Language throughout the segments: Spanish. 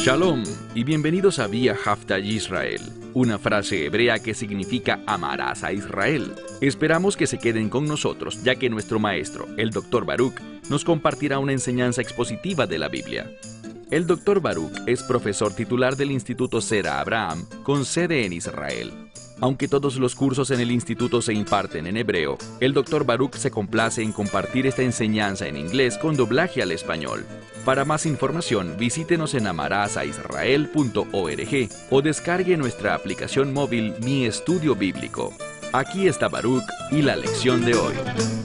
Shalom y bienvenidos a Vía Hafta Yisrael, una frase hebrea que significa amarás a Israel. Esperamos que se queden con nosotros, ya que nuestro maestro, el Dr. Baruch, nos compartirá una enseñanza expositiva de la Biblia. El Dr. Baruch es profesor titular del Instituto Sera Abraham, con sede en Israel. Aunque todos los cursos en el instituto se imparten en hebreo, el Dr. Baruch se complace en compartir esta enseñanza en inglés con doblaje al español. Para más información, visítenos en amarasaisrael.org o descargue nuestra aplicación móvil Mi Estudio Bíblico. Aquí está Baruch y la lección de hoy.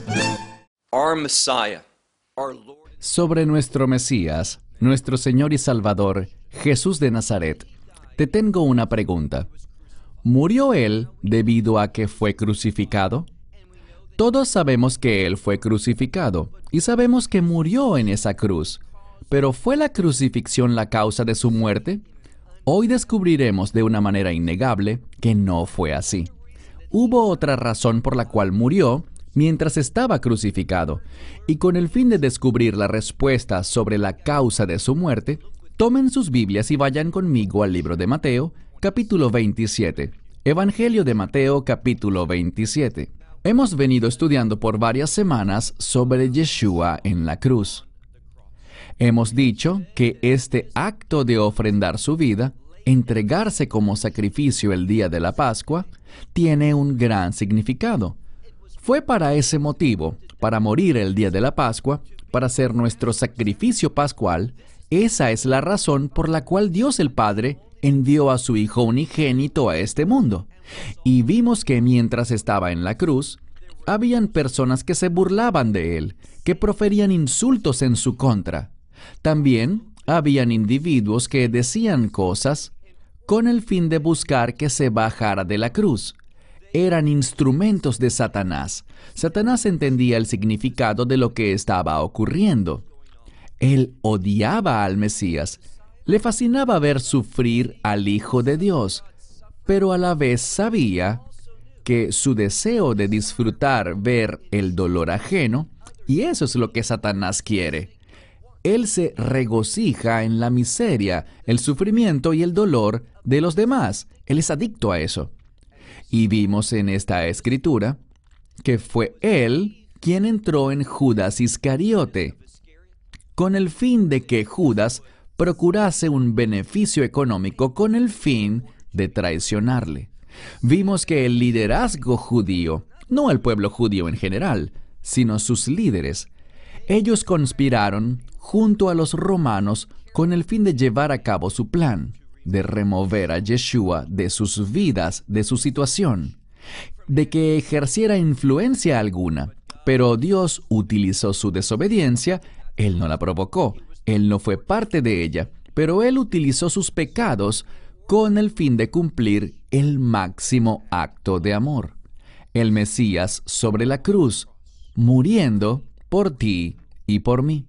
Sobre nuestro Mesías, nuestro Señor y Salvador, Jesús de Nazaret, te tengo una pregunta. ¿Murió Él debido a que fue crucificado? Todos sabemos que Él fue crucificado y sabemos que murió en esa cruz. ¿Pero fue la crucifixión la causa de su muerte? Hoy descubriremos de una manera innegable que no fue así. Hubo otra razón por la cual murió mientras estaba crucificado, y con el fin de descubrir la respuesta sobre la causa de su muerte, tomen sus Biblias y vayan conmigo al libro de Mateo, capítulo 27. Evangelio de Mateo, capítulo 27. Hemos venido estudiando por varias semanas sobre Yeshua en la cruz. Hemos dicho que este acto de ofrendar su vida, entregarse como sacrificio el día de la Pascua, tiene un gran significado. Fue para ese motivo, para morir el día de la Pascua, para ser nuestro sacrificio pascual. Esa es la razón por la cual Dios el Padre envió a su Hijo unigénito a este mundo. Y vimos que mientras estaba en la cruz, habían personas que se burlaban de Él, que proferían insultos en su contra. También habían individuos que decían cosas con el fin de buscar que se bajara de la cruz. Eran instrumentos de Satanás. Satanás entendía el significado de lo que estaba ocurriendo. Él odiaba al Mesías. Le fascinaba ver sufrir al Hijo de Dios, pero a la vez sabía que su deseo de disfrutar ver el dolor ajeno, y eso es lo que Satanás quiere. Él se regocija en la miseria, el sufrimiento y el dolor de los demás. Él es adicto a eso. Y vimos en esta escritura que fue Él quien entró en Judas Iscariote, con el fin de que Judas procurase un beneficio económico con el fin de traicionarle. Vimos que el liderazgo judío, no el pueblo judío en general, sino sus líderes, ellos conspiraron junto a los romanos con el fin de llevar a cabo su plan, de remover a Yeshua de sus vidas, de su situación, de que ejerciera influencia alguna. Pero Dios utilizó su desobediencia. Él no la provocó, Él no fue parte de ella, pero Él utilizó sus pecados con el fin de cumplir el máximo acto de amor. El Mesías sobre la cruz, muriendo por ti y por mí.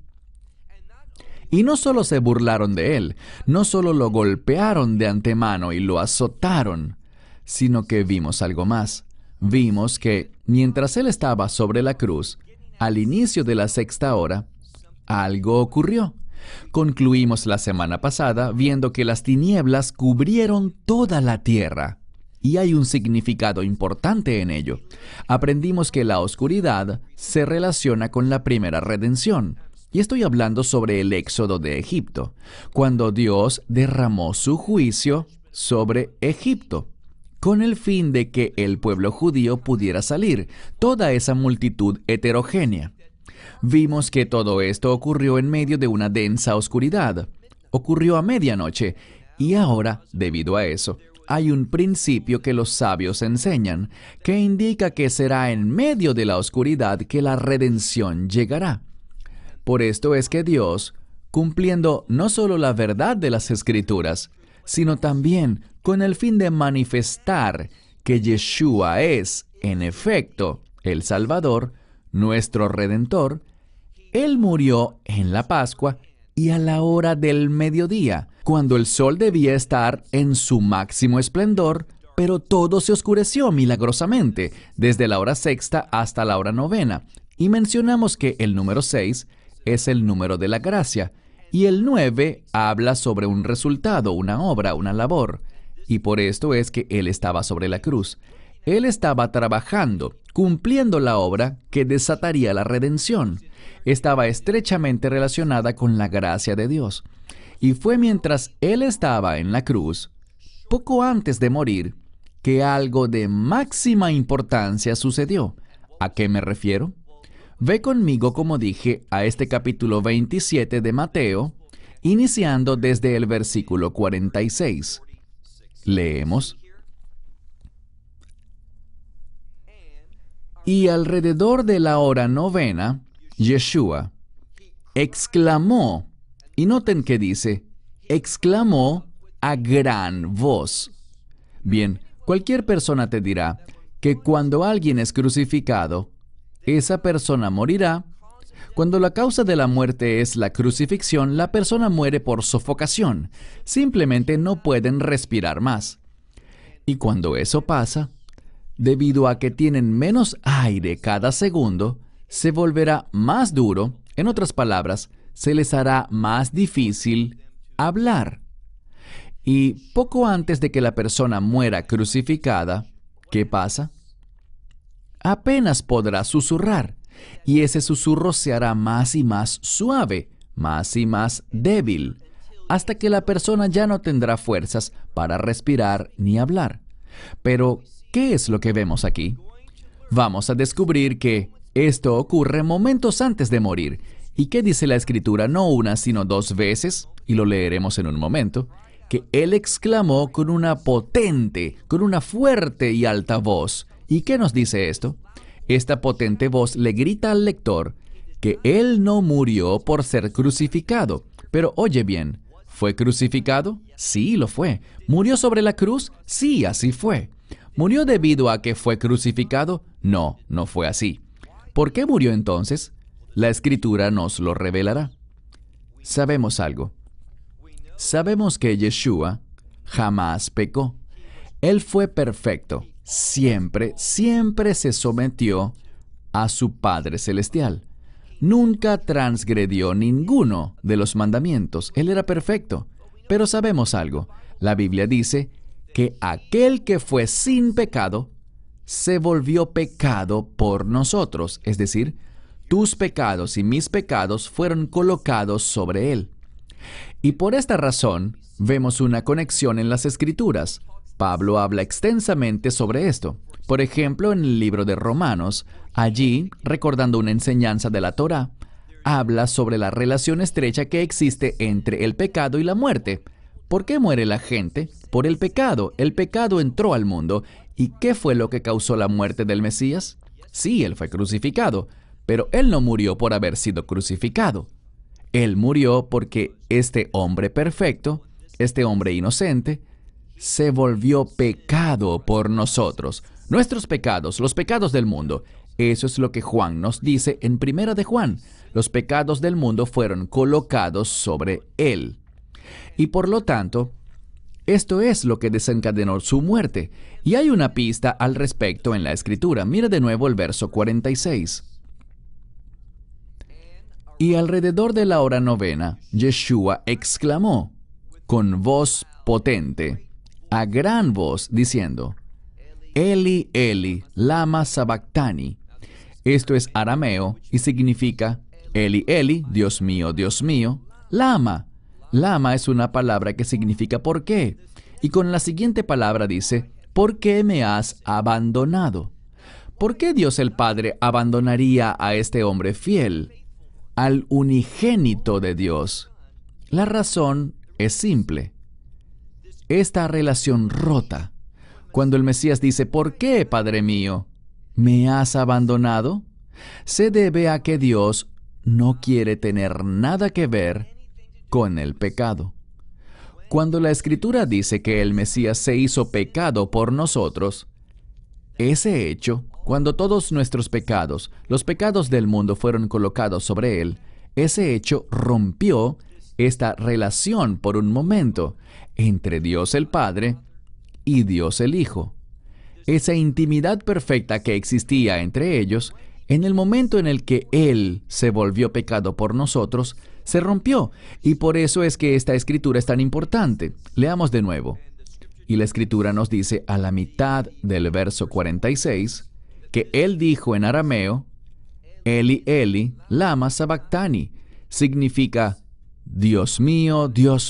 Y no solo se burlaron de Él, no solo lo golpearon de antemano y lo azotaron, sino que vimos algo más. Vimos que mientras Él estaba sobre la cruz, al inicio de la 6ª hora, algo ocurrió. Concluimos la semana pasada viendo que las tinieblas cubrieron toda la tierra. Y hay un significado importante en ello. Aprendimos que la oscuridad se relaciona con la primera redención. Y estoy hablando sobre el éxodo de Egipto, cuando Dios derramó su juicio sobre Egipto, con el fin de que el pueblo judío pudiera salir, toda esa multitud heterogénea. Vimos que todo esto ocurrió en medio de una densa oscuridad. Ocurrió a medianoche, y ahora, debido a eso, hay un principio que los sabios enseñan, que indica que será en medio de la oscuridad que la redención llegará. Por esto es que Dios, cumpliendo no solo la verdad de las Escrituras, sino también con el fin de manifestar que Yeshua es, en efecto, el Salvador, nuestro Redentor, Él murió en la Pascua y a la hora del mediodía, cuando el sol debía estar en su máximo esplendor, pero todo se oscureció milagrosamente, desde la hora 6ª hasta la hora 9ª. Y mencionamos que el número 6 es el número de la gracia, Y el 9 habla sobre un resultado, una obra, una labor. Y por esto es que Él estaba sobre la cruz. Él estaba trabajando, cumpliendo la obra que desataría la redención. Estaba estrechamente relacionada con la gracia de Dios. Y fue mientras Él estaba en la cruz, poco antes de morir, que algo de máxima importancia sucedió. ¿A qué me refiero? Ve conmigo, como dije, a este capítulo 27 de Mateo, iniciando desde el versículo 46. Leemos. Y alrededor de la hora novena, Yeshua exclamó, y noten que dice, exclamó a gran voz. Bien, cualquier persona te dirá que cuando alguien es crucificado, esa persona morirá. Cuando la causa de la muerte es la crucifixión, la persona muere por sofocación. Simplemente no pueden respirar más. Y cuando eso pasa, debido a que tienen menos aire cada segundo, se volverá más duro. En otras palabras, se les hará más difícil hablar. Y poco antes de que la persona muera crucificada, ¿qué pasa? Apenas podrá susurrar, y ese susurro se hará más y más suave, más y más débil, hasta que la persona ya no tendrá fuerzas para respirar ni hablar. Pero, ¿qué es lo que vemos aquí? Vamos a descubrir que esto ocurre momentos antes de morir. ¿Y qué dice la Escritura? No una, sino dos veces, y lo leeremos en un momento, que Él exclamó con una potente, con una fuerte y alta voz. ¿Y qué nos dice esto? Esta potente voz le grita al lector que Él no murió por ser crucificado. Pero oye bien, ¿fue crucificado? Sí, lo fue. ¿Murió sobre la cruz? Sí, así fue. ¿Murió debido a que fue crucificado? No, no fue así. ¿Por qué murió entonces? La Escritura nos lo revelará. Sabemos algo. Sabemos que Yeshua jamás pecó. Él fue perfecto. Siempre se sometió a su Padre Celestial. Nunca transgredió ninguno de los mandamientos. Él era perfecto. Pero sabemos algo. La Biblia dice que aquel que fue sin pecado se volvió pecado por nosotros. Es decir, tus pecados y mis pecados fueron colocados sobre Él. Y por esta razón, vemos una conexión en las Escrituras. Pablo habla extensamente sobre esto. Por ejemplo, en el libro de Romanos, allí, recordando una enseñanza de la Torá, habla sobre la relación estrecha que existe entre el pecado y la muerte. ¿Por qué muere la gente? Por el pecado. El pecado entró al mundo. ¿Y qué fue lo que causó la muerte del Mesías? Sí, Él fue crucificado, pero Él no murió por haber sido crucificado. Él murió porque este hombre perfecto, este hombre inocente, se volvió pecado por nosotros. Nuestros pecados, los pecados del mundo. Eso es lo que Juan nos dice en Primera de Juan. Los pecados del mundo fueron colocados sobre Él. Y por lo tanto, esto es lo que desencadenó su muerte. Y hay una pista al respecto en la Escritura. Mira de nuevo el verso 46. Y alrededor de la hora novena, Yeshua exclamó con voz potente, a gran voz, diciendo, Eli, Eli, lama sabactani. Esto es arameo y significa, Eli, Eli, Dios mío, lama. Lama es una palabra que significa ¿por qué? Y con la siguiente palabra dice, ¿por qué me has abandonado? ¿Por qué Dios el Padre abandonaría a este hombre fiel, al unigénito de Dios? La razón es simple. Esta relación rota, cuando el Mesías dice, ¿por qué, Padre mío, me has abandonado?, se debe a que Dios no quiere tener nada que ver con el pecado. Cuando la Escritura dice que el Mesías se hizo pecado por nosotros, ese hecho, cuando todos nuestros pecados, los pecados del mundo fueron colocados sobre Él, ese hecho rompió esta relación por un momento entre Dios el Padre y Dios el Hijo. Esa intimidad perfecta que existía entre ellos, en el momento en el que Él se volvió pecado por nosotros, Se rompió. Y por eso es que esta escritura es tan importante. Leamos de nuevo. Y la escritura nos dice a la mitad del verso 46 que él dijo en arameo, Eli, Eli, lama sabactani. Significa, Dios mío,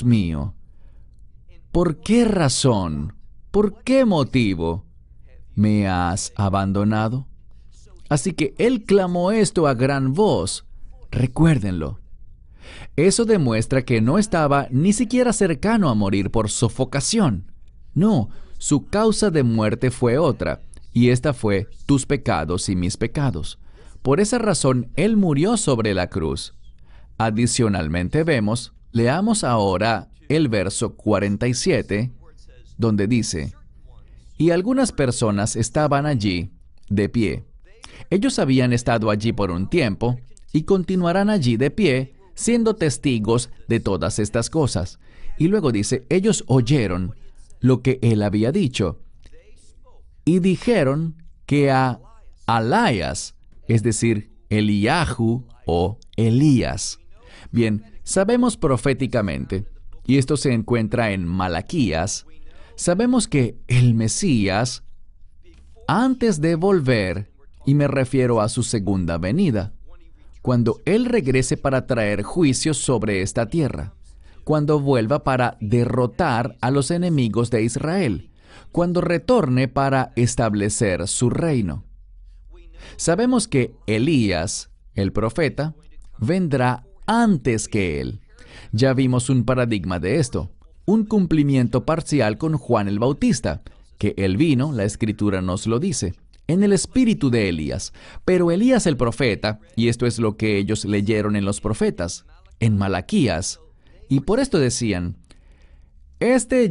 ¿por qué razón, por qué motivo me has abandonado? Así que él clamó esto a gran voz. Recuérdenlo. Eso demuestra que no estaba ni siquiera cercano a morir por sofocación. No, su causa de muerte fue otra, y esta fue tus pecados y mis pecados. Por esa razón, él murió sobre la cruz. Adicionalmente leamos ahora el verso 47, donde dice, y algunas personas estaban allí, de pie. Ellos habían estado allí por un tiempo, y continuarán allí de pie, siendo testigos de todas estas cosas. Y luego dice, ellos oyeron lo que él había dicho, y dijeron que a Alaías, es decir, Eliahu o Elías. Bien, sabemos proféticamente, y esto se encuentra en Malaquías, sabemos que el Mesías, antes de volver, y me refiero a su segunda venida, cuando Él regrese para traer juicios sobre esta tierra, cuando vuelva para derrotar a los enemigos de Israel, cuando retorne para establecer su reino. Sabemos que Elías, el profeta, vendrá antes que Él. Ya vimos un paradigma de esto, un cumplimiento parcial con Juan el Bautista, que él vino, la Escritura nos lo dice, en el espíritu de Elías. Pero Elías el profeta, y esto es lo que ellos leyeron en los profetas, en Malaquías, y por esto decían, este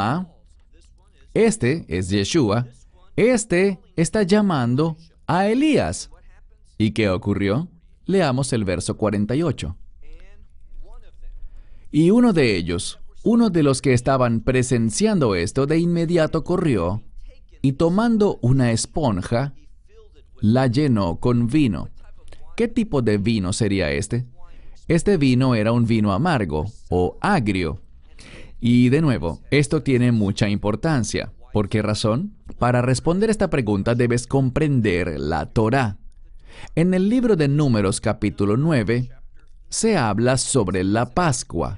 es Yeshua, este está llamando a Elías. ¿Y qué ocurrió? Leamos el verso 48. Y uno de ellos, uno de los que estaban presenciando esto, de inmediato corrió y tomando una esponja, la llenó con vino. ¿Qué tipo de vino sería este? Este vino era un vino amargo o agrio. Y de nuevo, esto tiene mucha importancia. ¿Por qué razón? Para responder esta pregunta debes comprender la Torá. En el libro de Números capítulo 9, se habla sobre la Pascua.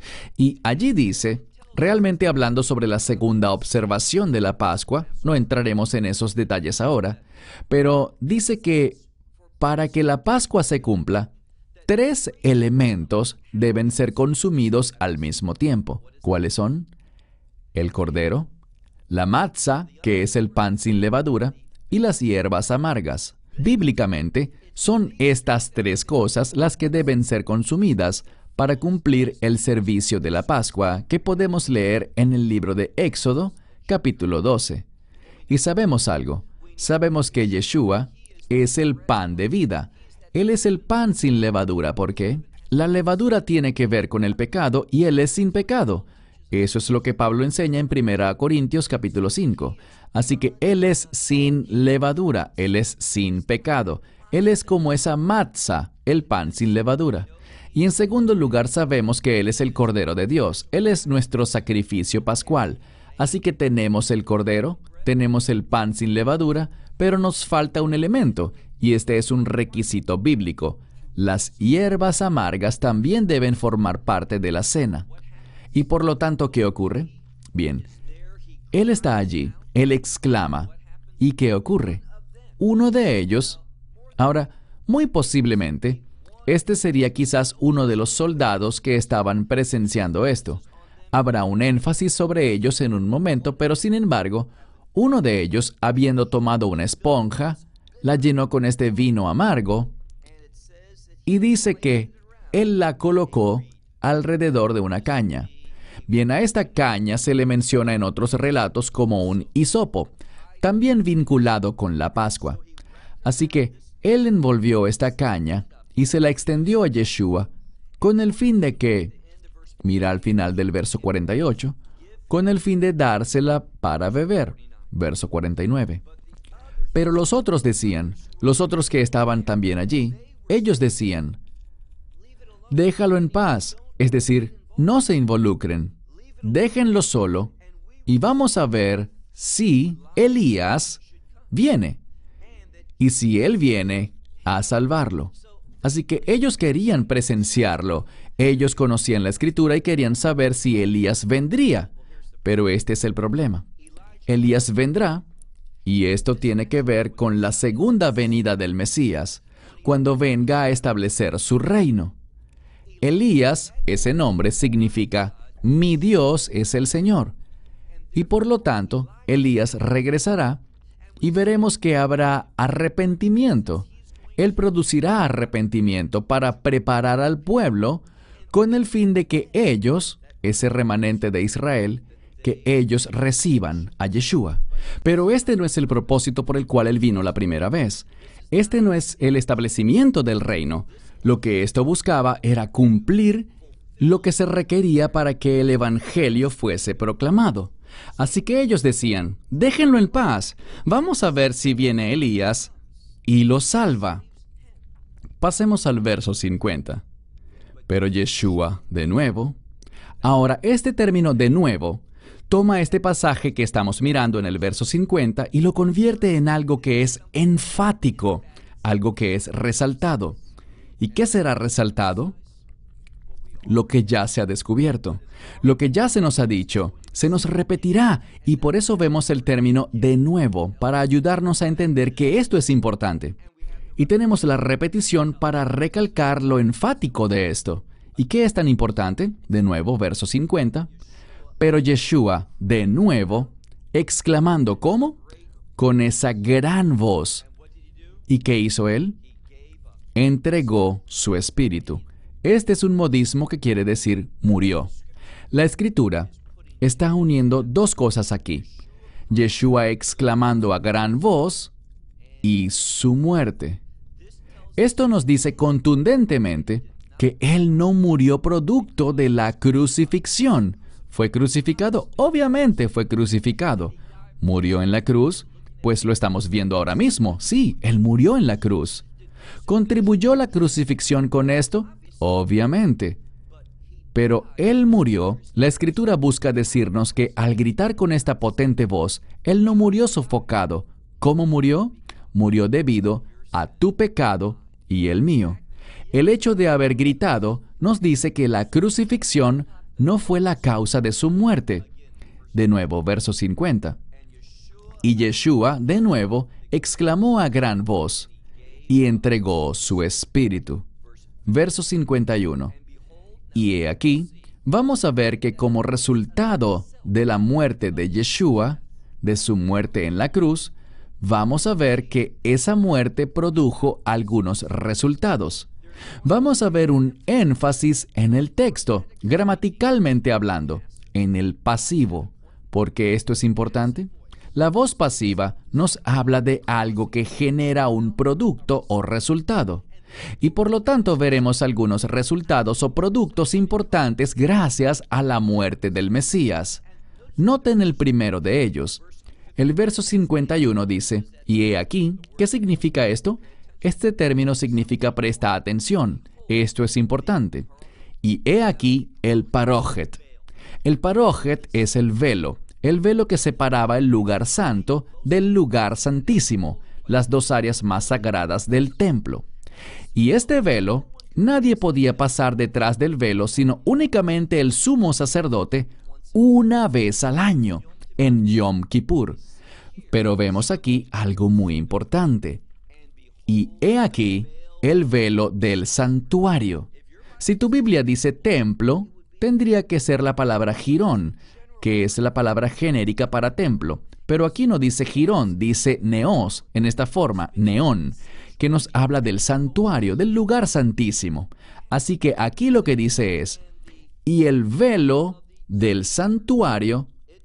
Y allí dice, realmente hablando sobre la segunda observación de la Pascua, no entraremos en esos detalles ahora, pero dice que para que la Pascua se cumpla, 3 elementos deben ser consumidos al mismo tiempo. ¿Cuáles son? El cordero, la matzá, que es el pan sin levadura, y las hierbas amargas. Bíblicamente, son estas 3 cosas las que deben ser consumidas para cumplir el servicio de la Pascua, que podemos leer en el libro de Éxodo, capítulo 12. Y sabemos algo. Sabemos que Yeshua es el pan de vida. Él es el pan sin levadura. ¿Por qué? La levadura tiene que ver con el pecado y Él es sin pecado. Eso es lo que Pablo enseña en 1 Corintios capítulo 5. Así que Él es sin levadura, Él es sin pecado. Él es como esa matzá, el pan sin levadura. Y en segundo lugar sabemos que Él es el Cordero de Dios. Él es nuestro sacrificio pascual. Así que tenemos el Cordero, tenemos el pan sin levadura, pero nos falta un elemento, y este es un requisito bíblico. Las hierbas amargas también deben formar parte de la cena. Y por lo tanto, ¿qué ocurre? Bien, Él está allí, Él exclama. ¿Y qué ocurre? Uno de ellos, ahora, muy posiblemente, este sería quizás uno de los soldados que estaban presenciando esto. Habrá un énfasis sobre ellos en un momento, pero sin embargo, uno de ellos, habiendo tomado una esponja, la llenó con este vino amargo, y dice que él la colocó alrededor de una caña. Bien, a esta caña se le menciona en otros relatos como un hisopo, también vinculado con la Pascua. Así que él envolvió esta caña y se la extendió a Yeshua con el fin de que, mira al final del verso 48, con el fin de dársela para beber, verso 49. Pero los otros decían, los otros que estaban también allí, ellos decían, déjalo en paz. Es decir, no se involucren. Déjenlo solo y vamos a ver si Elías viene. Y si él viene a salvarlo. Así que ellos querían presenciarlo. Ellos conocían la Escritura y querían saber si Elías vendría. Pero este es el problema. Elías vendrá, y esto tiene que ver con la segunda venida del Mesías, cuando venga a establecer su reino. Elías, ese nombre significa mi Dios es el Señor. Y por lo tanto, Elías regresará y veremos que habrá arrepentimiento. Él producirá arrepentimiento para preparar al pueblo con el fin de que ellos, ese remanente de Israel, que ellos reciban a Yeshua. Pero este no es el propósito por el cual Él vino la primera vez. Este no es el establecimiento del reino. Lo que esto buscaba era cumplir lo que se requería para que el Evangelio fuese proclamado. Así que ellos decían, déjenlo en paz, vamos a ver si viene Elías y lo salva. Pasemos al verso 50. Pero Yeshua, de nuevo. Ahora, este término de nuevo toma este pasaje que estamos mirando en el verso 50 y lo convierte en algo que es enfático, algo que es resaltado. ¿Y qué será resaltado? Lo que ya se ha descubierto, lo que ya se nos ha dicho, se nos repetirá, y por eso vemos el término de nuevo, para ayudarnos a entender que esto es importante. Y tenemos la repetición para recalcar lo enfático de esto. ¿Y qué es tan importante? De nuevo, verso 50. Pero Yeshua, de nuevo, exclamando, ¿cómo? Con esa gran voz. ¿Y qué hizo él? Entregó su espíritu. Este es un modismo que quiere decir murió. La Escritura está uniendo dos cosas aquí. Yeshua exclamando a gran voz y su muerte. Esto nos dice contundentemente que Él no murió producto de la crucifixión. ¿Fue crucificado? Obviamente fue crucificado. ¿Murió en la cruz? Pues lo estamos viendo ahora mismo. Sí, Él murió en la cruz. ¿Contribuyó la crucifixión con esto? Obviamente. Pero Él murió. La Escritura busca decirnos que al gritar con esta potente voz, Él no murió sofocado. ¿Cómo murió? Murió debido a tu pecado y el mío. El hecho de haber gritado nos dice que la crucifixión no fue la causa de su muerte. De nuevo, verso 50. Y Yeshua, de nuevo, exclamó a gran voz y entregó su espíritu. Verso 51. Y he aquí, vamos a ver que como resultado de la muerte de Yeshua, de su muerte en la cruz, vamos a ver que esa muerte produjo algunos resultados. Vamos a ver un énfasis en el texto, gramaticalmente hablando, en el pasivo. ¿Por qué esto es importante? La voz pasiva nos habla de algo que genera un producto o resultado. Y por lo tanto veremos algunos resultados o productos importantes gracias a la muerte del Mesías. Noten el primero de ellos. El verso 51 dice, y he aquí, ¿qué significa esto? Este término significa presta atención. Esto es importante. Y he aquí el parójet. El parójet es el velo que separaba el lugar santo del lugar santísimo, las dos áreas más sagradas del templo. Y este velo, nadie podía pasar detrás del velo, sino únicamente el sumo sacerdote una vez al año, en Yom Kippur. Pero vemos aquí algo muy importante. Y he aquí el velo del santuario. Si tu Biblia dice templo, tendría que ser la palabra jirón, que es la palabra genérica para templo. Pero aquí no dice jirón, dice neos, en esta forma, neón, que nos habla del santuario, del lugar santísimo. Así que aquí lo que dice es, y el velo del santuario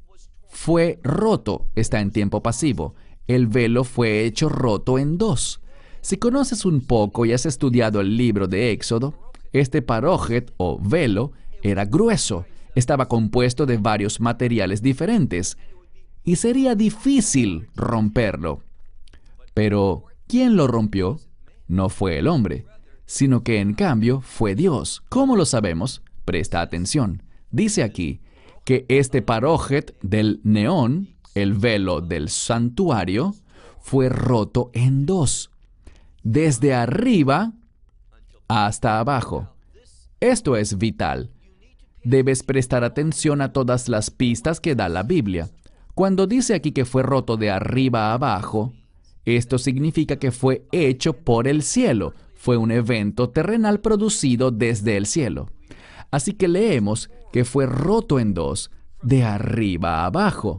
fue roto, está en tiempo pasivo. El velo fue hecho roto en dos. Si conoces un poco y has estudiado el libro de Éxodo, este parójet o velo era grueso, estaba compuesto de varios materiales diferentes y sería difícil romperlo. Pero, ¿quién lo rompió? No fue el hombre, sino que en cambio fue Dios. ¿Cómo lo sabemos? Presta atención. Dice aquí que este parójet del neón, el velo del santuario, fue roto en dos, desde arriba hasta abajo. Esto es vital. Debes prestar atención a todas las pistas que da la Biblia. Cuando dice aquí que fue roto de arriba a abajo, esto significa que fue hecho por el cielo. Fue un evento terrenal producido desde el cielo. Así que leemos que fue roto en dos, de arriba a abajo.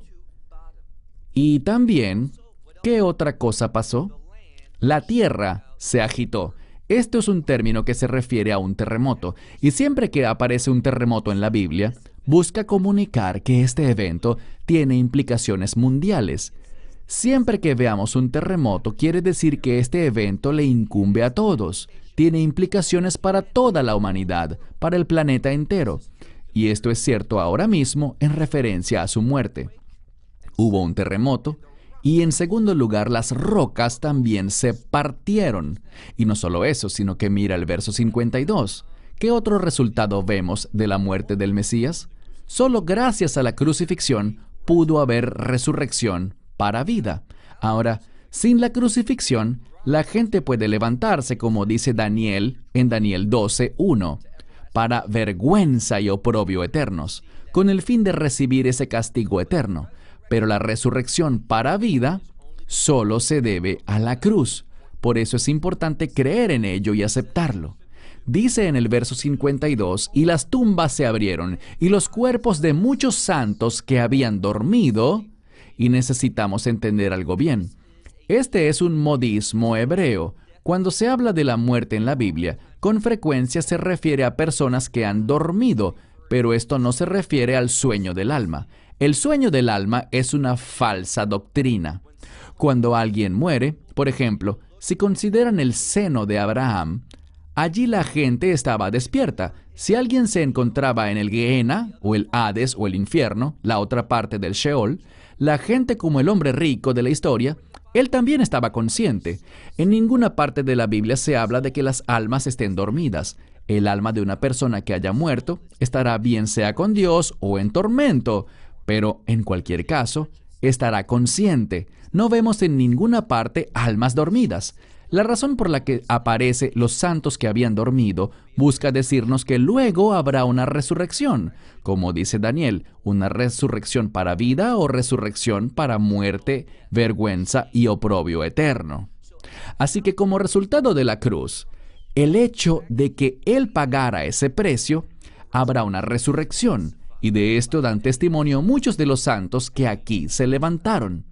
Y también, ¿qué otra cosa pasó? La tierra se agitó. Esto es un término que se refiere a un terremoto, y siempre que aparece un terremoto en la Biblia, busca comunicar que este evento tiene implicaciones mundiales. Siempre que veamos un terremoto, quiere decir que este evento le incumbe a todos. Tiene implicaciones para toda la humanidad, para el planeta entero. Y esto es cierto ahora mismo en referencia a su muerte. Hubo un terremoto, y en segundo lugar, las rocas también se partieron. Y no solo eso, sino que mira el verso 52. ¿Qué otro resultado vemos de la muerte del Mesías? Solo gracias a la crucifixión pudo haber resurrección para vida. Ahora, sin la crucifixión, la gente puede levantarse, como dice Daniel en Daniel 12:1, para vergüenza y oprobio eternos, con el fin de recibir ese castigo eterno. Pero la resurrección para vida solo se debe a la cruz. Por eso es importante creer en ello y aceptarlo. Dice en el verso 52, y las tumbas se abrieron, y los cuerpos de muchos santos que habían dormido. Y necesitamos entender algo bien. Este es un modismo hebreo. Cuando se habla de la muerte en la Biblia, con frecuencia se refiere a personas que han dormido, pero esto no se refiere al sueño del alma. El sueño del alma es una falsa doctrina. Cuando alguien muere, por ejemplo, si consideran el seno de Abraham, allí la gente estaba despierta. Si alguien se encontraba en el Gehenna, o el Hades, o el infierno, la otra parte del Sheol, la gente como el hombre rico de la historia, él también estaba consciente. En ninguna parte de la Biblia se habla de que las almas estén dormidas. El alma de una persona que haya muerto estará bien sea con Dios o en tormento, pero en cualquier caso, estará consciente. No vemos en ninguna parte almas dormidas. La razón por la que aparece los santos que habían dormido busca decirnos que luego habrá una resurrección, como dice Daniel, una resurrección para vida o resurrección para muerte, vergüenza y oprobio eterno. Así que como resultado de la cruz, el hecho de que Él pagara ese precio, habrá una resurrección, y de esto dan testimonio muchos de los santos que aquí se levantaron.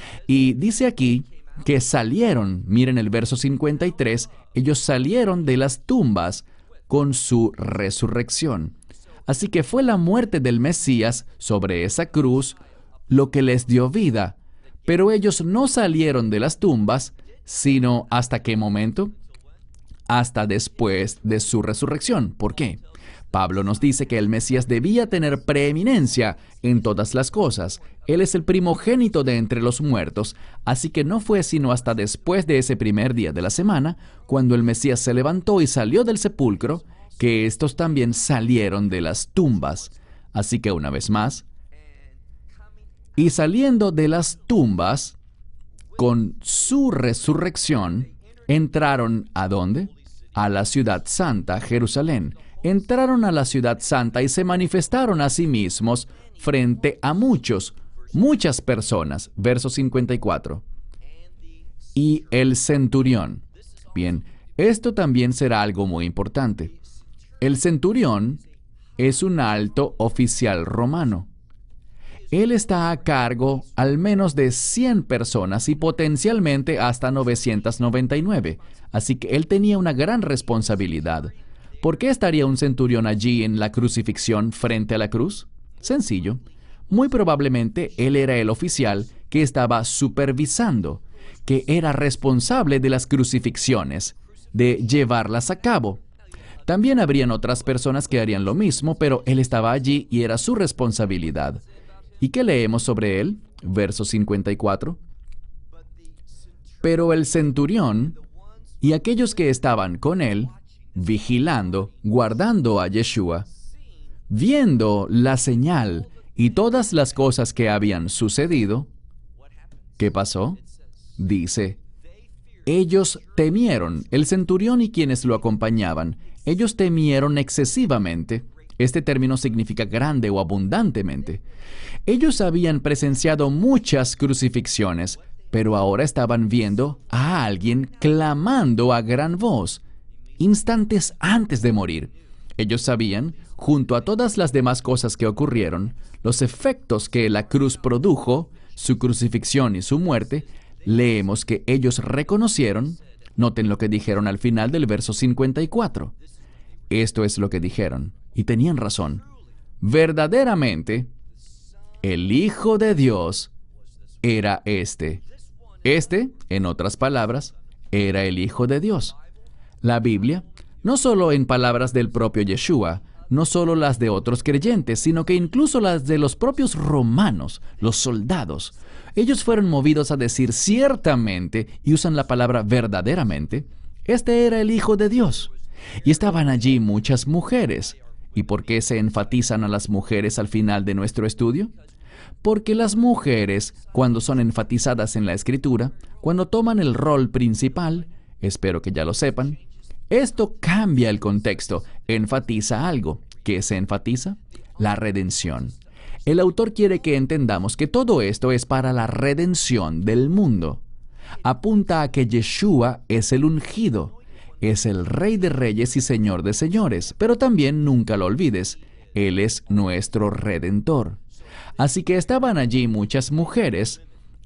Y dice aquí que salieron, miren el verso 53, ellos salieron de las tumbas con su resurrección. Así que fue la muerte del Mesías sobre esa cruz lo que les dio vida. Pero ellos no salieron de las tumbas, sino ¿hasta qué momento? Hasta después de su resurrección. ¿Por qué? Pablo nos dice que el Mesías debía tener preeminencia en todas las cosas. Él es el primogénito de entre los muertos, así que no fue sino hasta después de ese primer día de la semana, cuando el Mesías se levantó y salió del sepulcro, que estos también salieron de las tumbas. Así que una vez más, y saliendo de las tumbas, con su resurrección, entraron ¿a dónde? A la ciudad santa, Jerusalén. Entraron a la ciudad santa y se manifestaron a sí mismos frente a muchas personas. Verso 54. Y el centurión. Bien, esto también será algo muy importante. El centurión es un alto oficial romano. Él está a cargo al menos de 100 personas y potencialmente hasta 999. Así que él tenía una gran responsabilidad. ¿Por qué estaría un centurión allí en la crucifixión frente a la cruz? Sencillo. Muy probablemente él era el oficial que estaba supervisando, que era responsable de las crucifixiones, de llevarlas a cabo. También habrían otras personas que harían lo mismo, pero él estaba allí y era su responsabilidad. ¿Y qué leemos sobre él? Verso 54. Pero el centurión y aquellos que estaban con él vigilando, guardando a Yeshua, viendo la señal y todas las cosas que habían sucedido, ¿qué pasó? Dice, ellos temieron, el centurión y quienes lo acompañaban, ellos temieron excesivamente. Este término significa grande o abundantemente. Ellos habían presenciado muchas crucifixiones, pero ahora estaban viendo a alguien clamando a gran voz, instantes antes de morir. Ellos sabían, junto a todas las demás cosas que ocurrieron, los efectos que la cruz produjo, su crucifixión y su muerte. Leemos que ellos reconocieron, noten lo que dijeron al final del verso 54. Esto es lo que dijeron, y tenían razón. Verdaderamente, el Hijo de Dios era este. Este, en otras palabras, era el Hijo de Dios. La Biblia, no solo en palabras del propio Yeshua, no solo las de otros creyentes, sino que incluso las de los propios romanos, los soldados, ellos fueron movidos a decir ciertamente, y usan la palabra verdaderamente, este era el Hijo de Dios. Y estaban allí muchas mujeres. ¿Y por qué se enfatizan a las mujeres al final de nuestro estudio? Porque las mujeres, cuando son enfatizadas en la Escritura, cuando toman el rol principal, espero que ya lo sepan, esto cambia el contexto, enfatiza algo. ¿Qué se enfatiza? La redención. El autor quiere que entendamos que todo esto es para la redención del mundo. Apunta a que Yeshua es el ungido, es el Rey de Reyes y Señor de Señores, pero también nunca lo olvides, Él es nuestro Redentor. Así que estaban allí muchas mujeres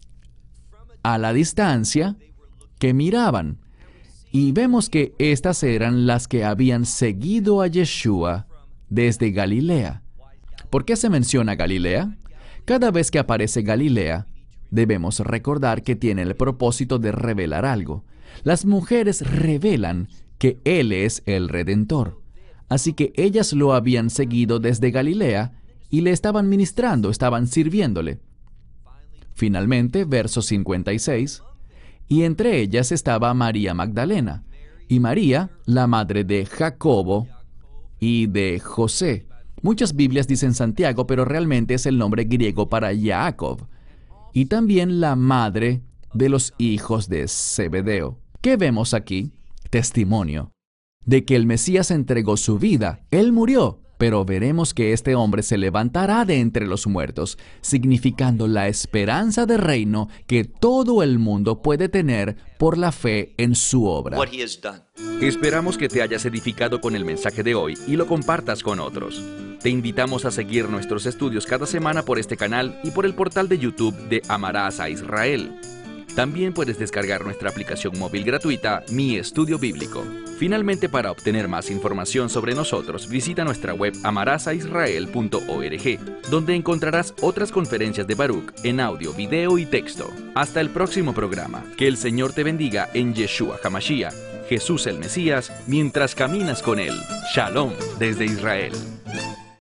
a la distancia que miraban, y vemos que estas eran las que habían seguido a Yeshua desde Galilea. ¿Por qué se menciona Galilea? Cada vez que aparece Galilea, debemos recordar que tiene el propósito de revelar algo. Las mujeres revelan que Él es el Redentor. Así que ellas lo habían seguido desde Galilea y le estaban ministrando, estaban sirviéndole. Finalmente, verso 56, y entre ellas estaba María Magdalena, y María, la madre de Jacobo y de José. Muchas Biblias dicen Santiago, pero realmente es el nombre griego para Jacob. Y también la madre de los hijos de Zebedeo. ¿Qué vemos aquí? Testimonio de que el Mesías entregó su vida. Él murió, pero veremos que este hombre se levantará de entre los muertos, significando la esperanza de reino que todo el mundo puede tener por la fe en su obra. Esperamos que te hayas edificado con el mensaje de hoy y lo compartas con otros. Te invitamos a seguir nuestros estudios cada semana por este canal y por el portal de YouTube de Amarás a Israel. También puedes descargar nuestra aplicación móvil gratuita, Mi Estudio Bíblico. Finalmente, para obtener más información sobre nosotros, visita nuestra web amarasaisrael.org, donde encontrarás otras conferencias de Baruch en audio, video y texto. Hasta el próximo programa. Que el Señor te bendiga en Yeshua HaMashiach, Jesús el Mesías, mientras caminas con Él. Shalom desde Israel.